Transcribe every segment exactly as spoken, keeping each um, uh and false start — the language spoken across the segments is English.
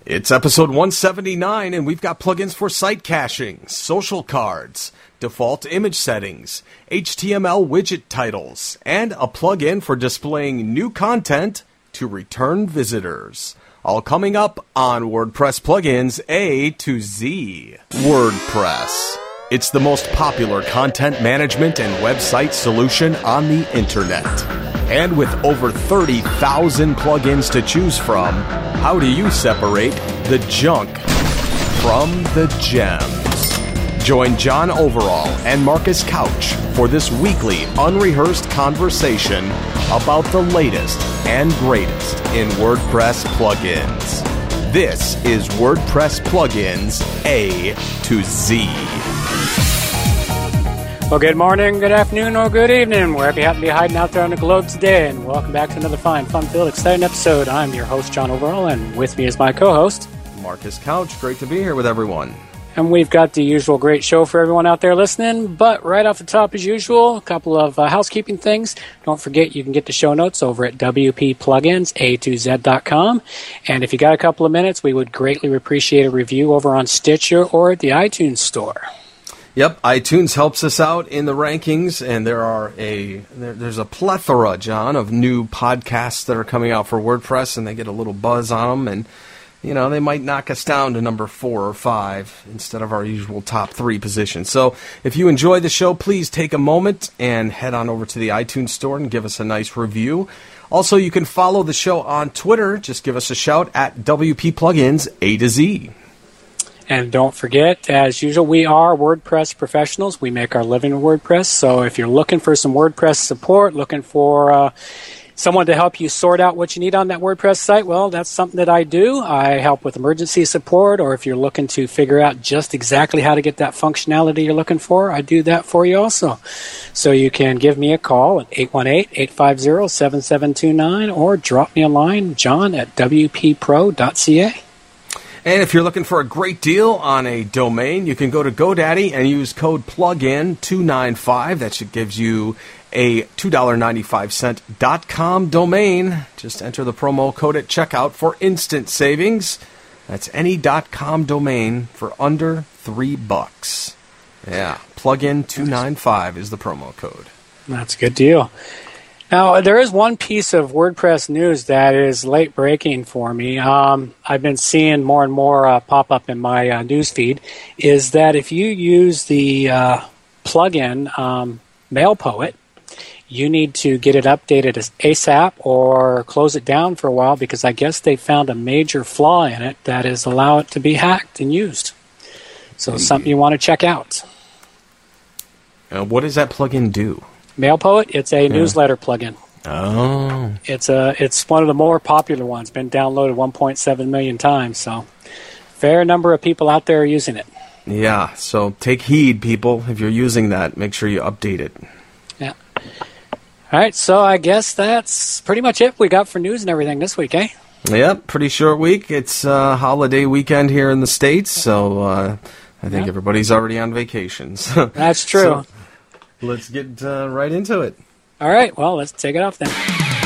It's episode one seventy-nine, and we've got plugins for site caching, social cards, default image settings, H T M L widget titles, and a plugin for displaying new content to return visitors. All coming up on WordPress Plugins A to Z. WordPress. It's the most popular content management and website solution on the internet. And with over thirty thousand plugins to choose from, how do you separate the junk from the gems? Join John Overall and Marcus Couch for this weekly unrehearsed conversation about the latest and greatest in WordPress plugins. This is WordPress Plugins A to Z. Well, good morning, good afternoon, or good evening, wherever you happen to be hiding out there on the globe today, and welcome back to another fine, fun-filled, exciting episode. I'm your host, John Overall, and with me is my co-host, Marcus Couch. Great to be here with everyone. And we've got the usual great show for everyone out there listening, but right off the top, as usual, a couple of uh, housekeeping things. Don't forget, you can get the show notes over at W P plugins A to Z dot com, and if you got a couple of minutes, we would greatly appreciate a review over on Stitcher or at the iTunes Store. Yep, iTunes helps us out in the rankings, and there are a there, there's a plethora, John, of new podcasts that are coming out for WordPress, and they get a little buzz on them, and you know they might knock us down to number four or five instead of our usual top three position. So if you enjoy the show, please take a moment and head on over to the iTunes Store and give us a nice review. Also, you can follow the show on Twitter. Just give us a shout at W P Plugins A to Z. And don't forget, as usual, we are WordPress professionals. We make our living in WordPress. So if you're looking for some WordPress support, looking for uh, someone to help you sort out what you need on that WordPress site, well, that's something that I do. I help with emergency support, or if you're looking to figure out just exactly how to get that functionality you're looking for, I do that for you also. So you can give me a call at eight one eight, eight five zero, seven seven two nine or drop me a line, john at w p pro dot c a. And if you're looking for a great deal on a domain, you can go to GoDaddy and use code plugin two ninety-five. That should gives you a two dollars and ninety-five cents .com domain. Just enter the promo code at checkout for instant savings. That's any .com domain for under three bucks. Yeah, plugin two ninety-five is the promo code. That's a good deal. Now, there is one piece of WordPress news that is late breaking for me. Um, I've been seeing more and more uh, pop up in my uh, news feed, is that if you use the uh, plugin um, MailPoet, you need to get it updated as ASAP or close it down for a while, because I guess they found a major flaw in it that is allow it to be hacked and used. So it's something you want to check out. Uh, what does that plugin do? MailPoet, it's a yeah. newsletter plugin. Oh. It's a it's one of the more popular ones. Been downloaded one point seven million times, so fair number of people out there are using it. Yeah, so take heed, people. If you're using that, make sure you update it. Yeah. All right, so I guess that's pretty much it we got for news and everything this week, eh? Yep, pretty short week. It's a holiday weekend here in the States, so uh, I think yep. everybody's already on vacations. That's true. So, let's get uh, right into it. All right. Well, let's take it off then.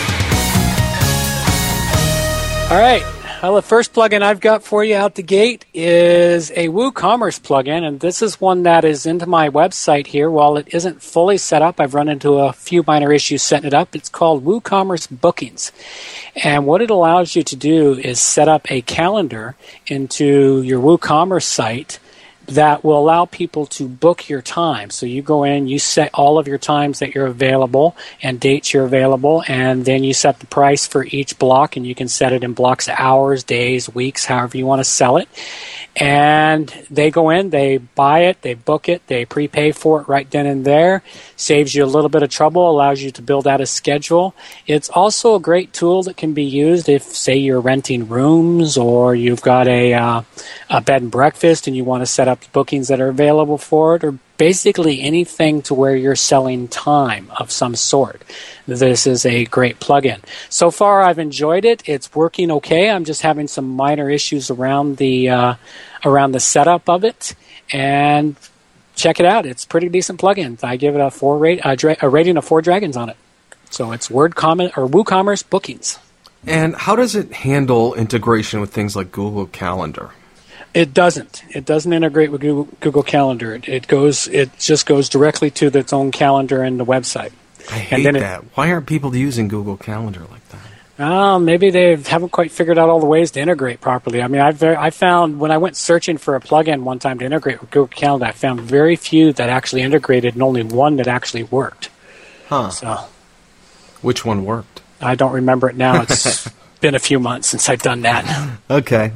All right. Well, the first plugin I've got for you out the gate is a WooCommerce plugin, and this is one that is into my website here. While it isn't fully set up, I've run into a few minor issues setting it up. It's called WooCommerce Bookings, and what it allows you to do is set up a calendar into your WooCommerce site that will allow people to book your time. So you go in, you set all of your times that you're available and dates you're available, and then you set the price for each block, and you can set it in blocks of hours, days, weeks, however you want to sell it. And they go in, they buy it, they book it, they prepay for it right then and there. Saves you a little bit of trouble, allows you to build out a schedule. It's also a great tool that can be used if, say, you're renting rooms or you've got a, uh, a bed and breakfast and you want to set up bookings that are available for it, or basically anything to where you're selling time of some sort. This is a great plugin. So far, I've enjoyed it. It's working okay. I'm just having some minor issues around the uh, around the setup of it. And check it out. It's a pretty decent plugin. I give it a four rate, a, dra- a rating of four dragons on it. So it's Word Comment or WooCommerce Bookings. And how does it handle integration with things like Google Calendar? It doesn't. It doesn't integrate with Google, Google Calendar. It, it goes. It just goes directly to its own calendar and the website. I hate and then that. It, Why aren't people using Google Calendar like that? Uh, maybe they haven't quite figured out all the ways to integrate properly. I mean, I've very, I found when I went searching for a plugin one time to integrate with Google Calendar, I found very few that actually integrated and only one that actually worked. Huh. So, which one worked? I don't remember it now. It's been a few months since I've done that. Okay.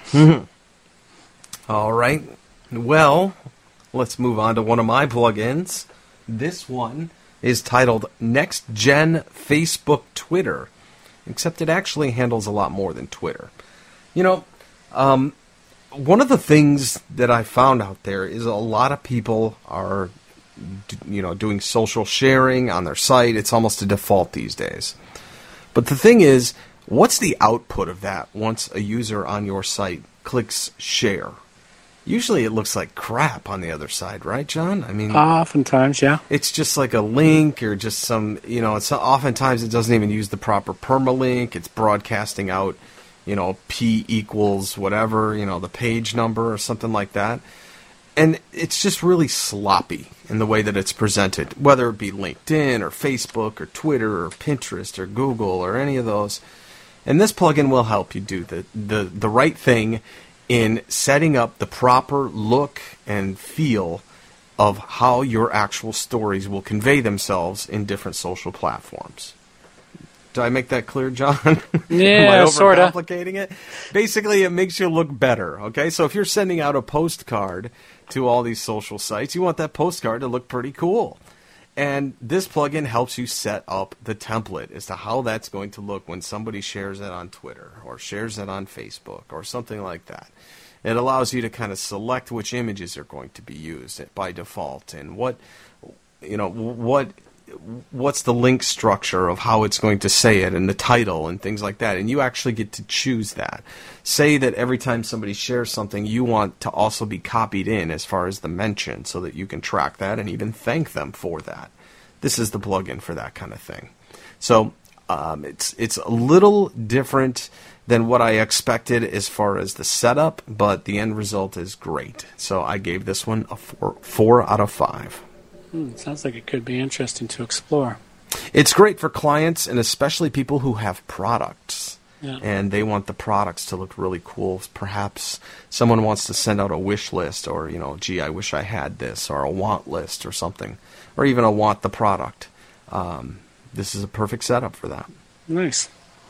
All right. Well, let's move on to one of my plugins. This one is titled Next Gen Facebook Twitter. Except it actually handles a lot more than Twitter. You know, um, one of the things that I found out there is a lot of people are, you know, doing social sharing on their site. It's almost a default these days. But the thing is, what's the output of that once a user on your site clicks share? Usually it looks like crap on the other side, right, John? I mean, oftentimes, yeah. It's just like a link or just some, you know, it's oftentimes it doesn't even use the proper permalink. It's broadcasting out, you know, P equals whatever, you know, the page number or something like that. And it's just really sloppy in the way that it's presented, whether it be LinkedIn or Facebook or Twitter or Pinterest or Google or any of those. And this plugin will help you do the, the, the right thing in setting up the proper look and feel of how your actual stories will convey themselves in different social platforms. Did I make that clear, John? Yeah, sort of. Am I overcomplicating it? Basically, it makes you look better, okay? So if you're sending out a postcard to all these social sites, you want that postcard to look pretty cool. And this plugin helps you set up the template as to how that's going to look when somebody shares it on Twitter or shares it on Facebook or something like that. It allows you to kind of select which images are going to be used by default and what, you know, what what's the link structure of how it's going to say it and the title and things like that. And you actually get to choose that. Say that every time somebody shares something, you want to also be copied in as far as the mention so that you can track that and even thank them for that. This is the plugin for that kind of thing. So um, it's it's a little different than what I expected as far as the setup, but the end result is great. So I gave this one a four, four out of five. Hmm, sounds like it could be interesting to explore. It's great for clients and especially people who have products. Yeah. And they want the products to look really cool. Perhaps someone wants to send out a wish list or, you know, gee, I wish I had this, or a want list or something, or even a want the product. Um, this is a perfect setup for that. Nice.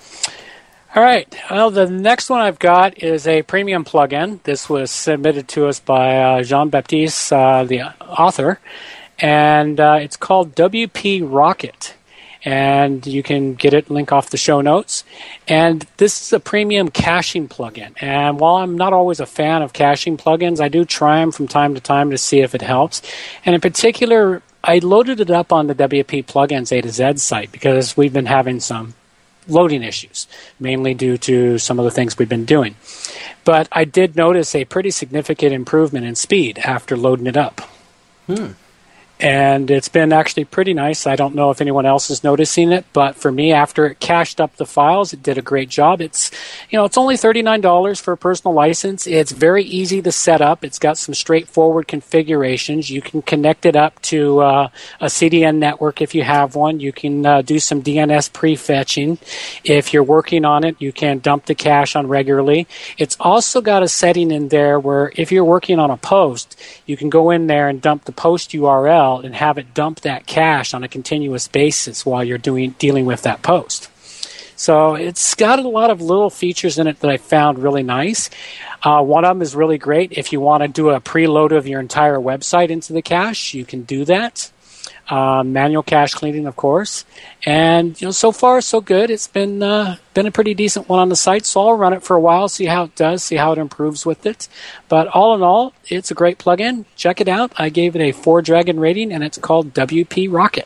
All right. Well, the next one I've got is a premium plugin. This was submitted to us by uh, Jean-Baptiste, uh, the author, and uh, it's called W P Rocket. And you can get it, link off the show notes. And this is a premium caching plugin. And while I'm not always a fan of caching plugins, I do try them from time to time to see if it helps. And in particular, I loaded it up on the W P Plugins A to Z site because we've been having some loading issues, mainly due to some of the things we've been doing. But I did notice a pretty significant improvement in speed after loading it up. Hmm. And it's been actually pretty nice. I don't know if anyone else is noticing it, but for me, after it cached up the files, it did a great job. It's, you know, it's only thirty-nine dollars for a personal license. It's very easy to set up. It's got some straightforward configurations. You can connect it up to uh, a C D N network if you have one. You can uh, do some D N S prefetching. If you're working on it, you can dump the cache on regularly. It's also got a setting in there where if you're working on a post, you can go in there and dump the post U R L and have it dump that cache on a continuous basis while you're doing dealing with that post. So it's got a lot of little features in it that I found really nice. Uh, one of them is really great. If you want to do a preload of your entire website into the cache, you can do that. Uh, manual cache cleaning, of course. And you know, so far so good. It's been uh, been a pretty decent one on the site, so I'll run it for a while, see how it does, see how it improves with it. But all in all, it's a great plugin. Check it out. I gave it a four dragon rating, and it's called W P Rocket.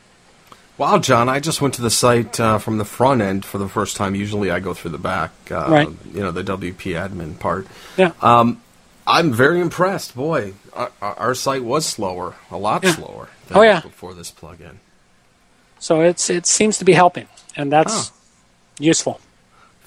Wow, John, I just went to the site uh, from the front end for the first time. Usually I go through the back, uh, right. you know, the W P admin part. Yeah. Um, I'm very impressed. Boy, our, our site was slower, a lot yeah. slower than oh, yeah. before this plugin. So it's it seems to be helping, and that's huh. useful.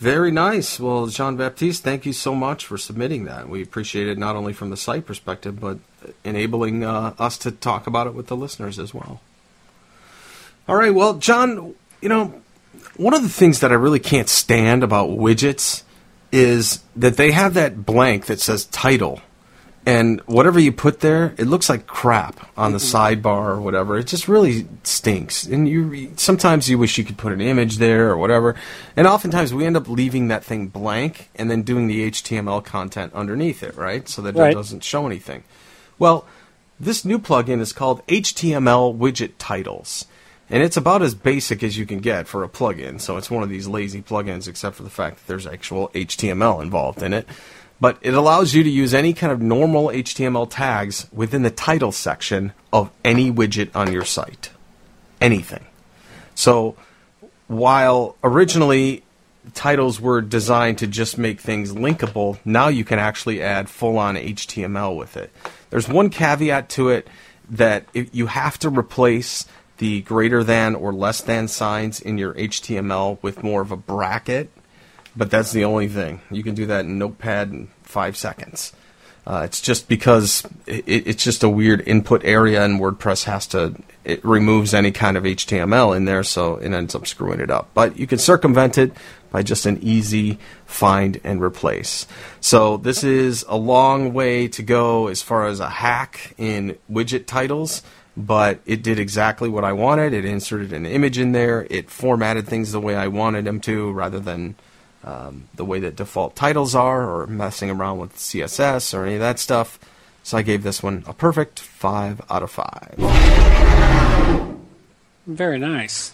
Very nice. Well, Jean-Baptiste, thank you so much for submitting that. We appreciate it not only from the site perspective, but enabling uh, us to talk about it with the listeners as well. All right, well, John, you know, one of the things that I really can't stand about widgets is that they have that blank that says title. And whatever you put there, it looks like crap on the mm-hmm. sidebar or whatever. It just really stinks. And you sometimes you wish you could put an image there or whatever. And oftentimes we end up leaving that thing blank and then doing the H T M L content underneath it, right? So that right. it doesn't show anything. Well, this new plugin is called H T M L Widget Titles. And it's about as basic as you can get for a plugin. So it's one of these lazy plugins, except for the fact that there's actual H T M L involved in it. But it allows you to use any kind of normal H T M L tags within the title section of any widget on your site. Anything. So while originally titles were designed to just make things linkable, now you can actually add full-on H T M L with it. There's one caveat to it that if you have to replace the greater than or less than signs in your H T M L with more of a bracket. But that's the only thing. You can do that in Notepad in five seconds. Uh, it's just because it, it's just a weird input area, and WordPress has to, it removes any kind of H T M L in there, so it ends up screwing it up. But you can circumvent it by just an easy find and replace. So this is a long way to go as far as a hack in widget titles, but it did exactly what I wanted. It inserted an image in there. It formatted things the way I wanted them to, rather than Um, the way that default titles are, or messing around with C S S or any of that stuff. So I gave this one a perfect five out of five. Very nice.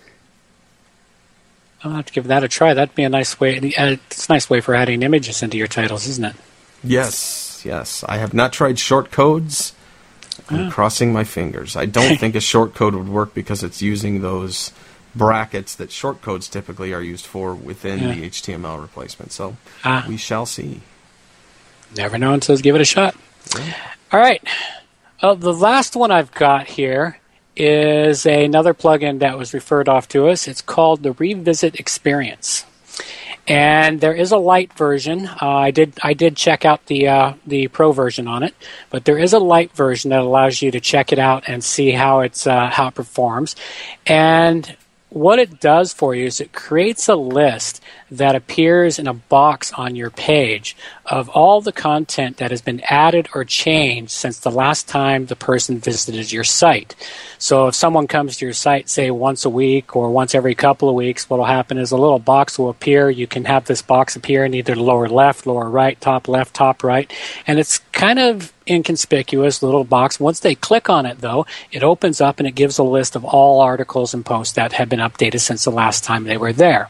I'll have to give that a try. That'd be a nice way. It's a nice way for adding images into your titles, isn't it? Yes, yes. I have not tried short codes. I'm oh. crossing my fingers. I don't think a short code would work because it's using those brackets that shortcodes typically are used for within yeah. the H T M L replacement. So ah. we shall see. Never know until give it a shot. Yeah. All right. Uh, the last one I've got here is another plugin that was referred off to us. It's called the Revisit Experience. And there is a light version. Uh, I did I did check out the uh, the pro version on it, but there is a light version that allows you to check it out and see how it's uh, how it performs. And what it does for you is it creates a list that appears in a box on your page of all the content that has been added or changed since the last time the person visited your site. So if someone comes to your site, say, once a week or once every couple of weeks, what will happen is a little box will appear. You can have this box appear in either lower left, lower right, top left, top right. And it's kind of inconspicuous little box. Once they click on it, though, it opens up and it gives a list of all articles and posts that have been updated since the last time they were there.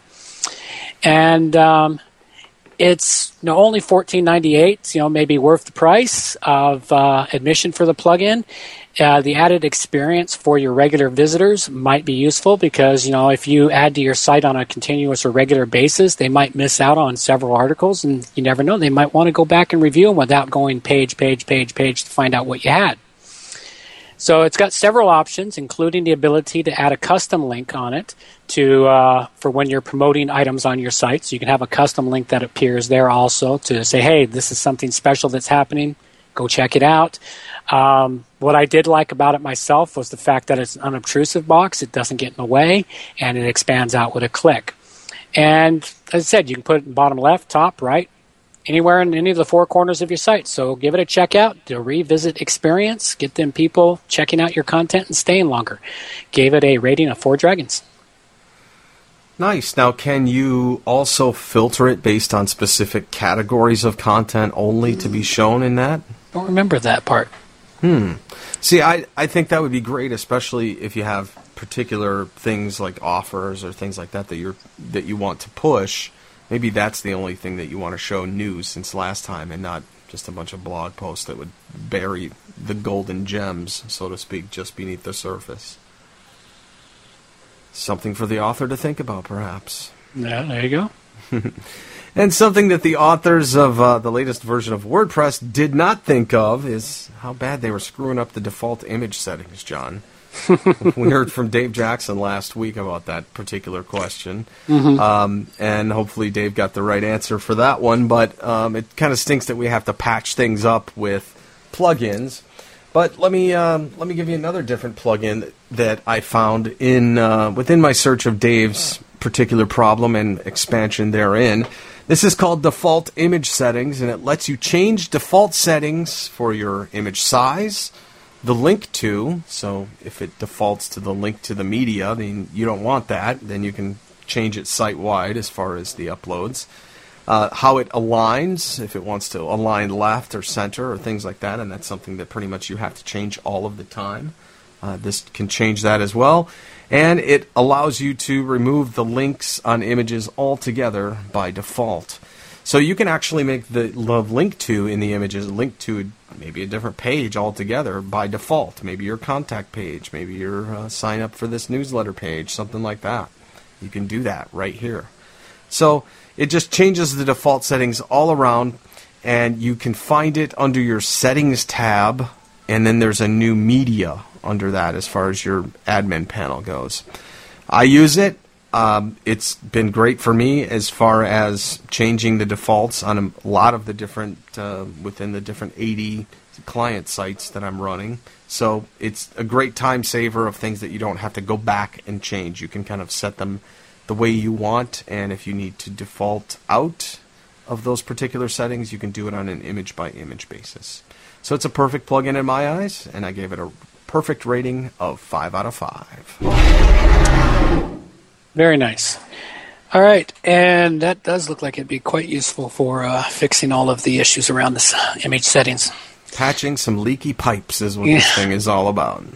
And um, it's you know, only fourteen ninety-eight, you know, maybe worth the price of uh, admission for the plugin. Uh, the added experience for your regular visitors might be useful because, you know, if you add to your site on a continuous or regular basis, they might miss out on several articles, and you never know. They might want to go back and review them without going page, page, page, page to find out what you had. So it's got several options, including the ability to add a custom link on it to uh, for when you're promoting items on your site. So you can have a custom link that appears there also to say, hey, this is something special that's happening. Go check it out. Um, what I did like about it myself was the fact that it's an unobtrusive box. It doesn't get in the way, and it expands out with a click. And as I said, you can put it in bottom left, top, right, anywhere in any of the four corners of your site. So give it a check out, the Revisit Experience. Get them people checking out your content and staying longer. Gave it a rating of four dragons. Nice. Now, can you also filter it based on specific categories of content only to be shown in that? Don't remember that part. Hmm. See, I, I think that would be great, especially if you have particular things like offers or things like that that you're that you want to push. Maybe that's the only thing that you want to show new since last time, and not just a bunch of blog posts that would bury the golden gems, so to speak, just beneath the surface. Something for the author to think about, perhaps. Yeah, there you go. And something that the authors of uh, the latest version of WordPress did not think of is how bad they were screwing up the default image settings, John. We heard from Dave Jackson last week about that particular question. Mm-hmm. Um, and hopefully Dave got the right answer for that one. But um, it kind of stinks that we have to patch things up with plugins. But let me um, let me give you another different plugin that I found in uh, within my search of Dave's particular problem and expansion therein. This is called Default Image Settings, and it lets you change default settings for your image size, the link to. So if it defaults to the link to the media, then you don't want that. Then you can change it site-wide as far as the uploads. Uh, how it aligns, if it wants to align left or center or things like that, and that's something that pretty much you have to change all of the time. Uh, this can change that as well. And it allows you to remove the links on images altogether by default. So you can actually make the link to in the images link to maybe a different page altogether by default. Maybe your contact page, maybe your uh, sign up for this newsletter page, something like that. You can do that right here. So it just changes the default settings all around, and you can find it under your Settings tab, and then there's a new media under that as far as your admin panel goes. I use it. Um, it's been great for me as far as changing the defaults on a lot of the different, uh, within the different eighty client sites that I'm running. So it's a great time saver of things that you don't have to go back and change. You can kind of set them the way you want, and if you need to default out of those particular settings, you can do it on an image-by-image basis. So it's a perfect plugin in my eyes, and I gave it a perfect rating of five out of five. Very nice. All right, and that does look like it'd be quite useful for uh, fixing all of the issues around this uh, image settings. Patching some leaky pipes is what yeah. this thing is all about.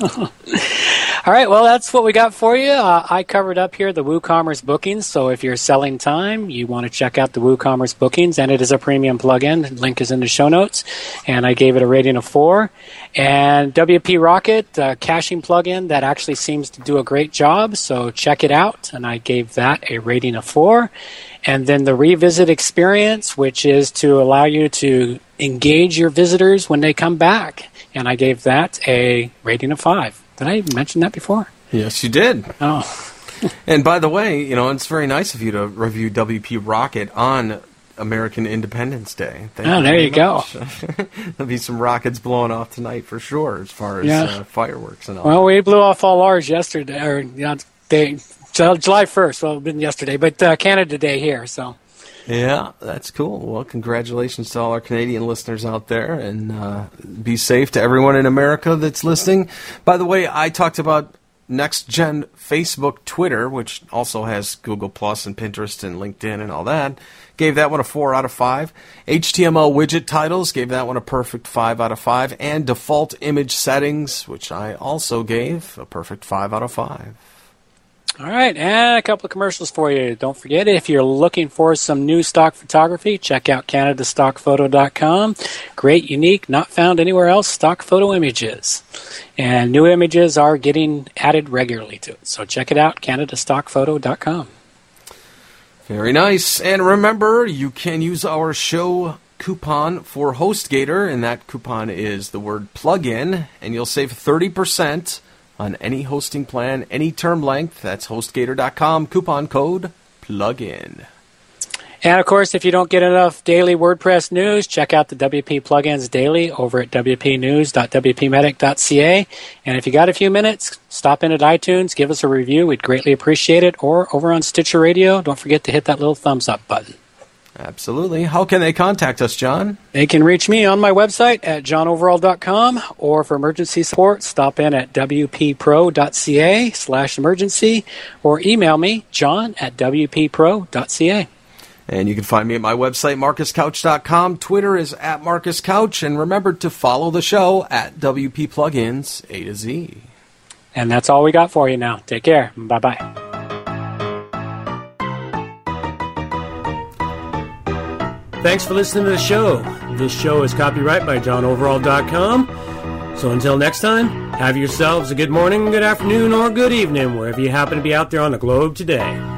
All right, well, that's what we got for you. Uh, I covered up here the WooCommerce bookings, so if you're selling time, you want to check out the WooCommerce bookings, and it is a premium plugin. The link is in the show notes, and I gave it a rating of four. And W P Rocket, a caching plugin that actually seems to do a great job, so check it out, and I gave that a rating of four. And then the Revisit Experience, which is to allow you to engage your visitors when they come back, and I gave that a rating of five. Did I mention that before? Yes, you did. Oh. And by the way, you know, it's very nice of you to review W P Rocket on American Independence Day. Thank oh, you there you much. go. There'll be some rockets blowing off tonight for sure, as far as yeah. uh, fireworks and all. Well, we blew off all ours yesterday, or you know, day, July first. Well, it been yesterday, but uh, Canada Day here, so. Yeah, that's cool. Well, congratulations to all our Canadian listeners out there, and uh, be safe to everyone in America that's listening. By the way, I talked about Next Gen Facebook, Twitter, which also has Google Plus and Pinterest and LinkedIn and all that. Gave that one a four out of five. H T M L widget titles, gave that one a perfect five out of five. And default image settings, which I also gave a perfect five out of five. All right, and a couple of commercials for you. Don't forget, if you're looking for some new stock photography, check out Canada Stock Photo dot com. Great, unique, not found anywhere else stock photo images. And new images are getting added regularly to it. So check it out, Canada Stock Photo dot com. Very nice. And remember, you can use our show coupon for HostGator, and that coupon is the word plugin, and you'll save thirty percent on any hosting plan, any term length. That's HostGator dot com, coupon code plugin. And, of course, if you don't get enough daily WordPress news, check out the W P Plugins Daily over at w p news dot w p medic dot c a. And if you got a few minutes, stop in at iTunes, give us a review. We'd greatly appreciate it. Or over on Stitcher Radio, don't forget to hit that little thumbs up button. Absolutely. How can they contact us, John? They can reach me on my website at john overall dot com, or for emergency support, stop in at w p pro dot c a slash emergency, or email me, john at w p pro dot c a. And you can find me at my website, marcus couch dot com. Twitter is at marcus couch, and remember to follow the show at W P Plugins A to Z. And that's all we got for you now. Take care. Bye-bye. Thanks for listening to the show. This show is copyright by john overall dot com. So until next time, have yourselves a good morning, good afternoon, or good evening, wherever you happen to be out there on the globe today.